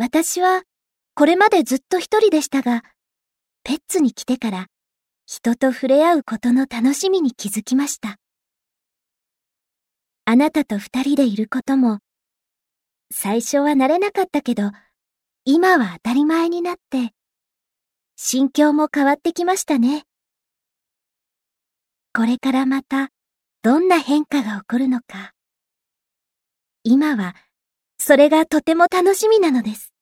私はこれまでずっと一人でしたが、ペッツに来てから人と触れ合うことの楽しみに気づきました。あなたと二人でいることも、最初は慣れなかったけど、今は当たり前になって、心境も変わってきましたね。これからまたどんな変化が起こるのか、今はそれがとても楽しみなのです。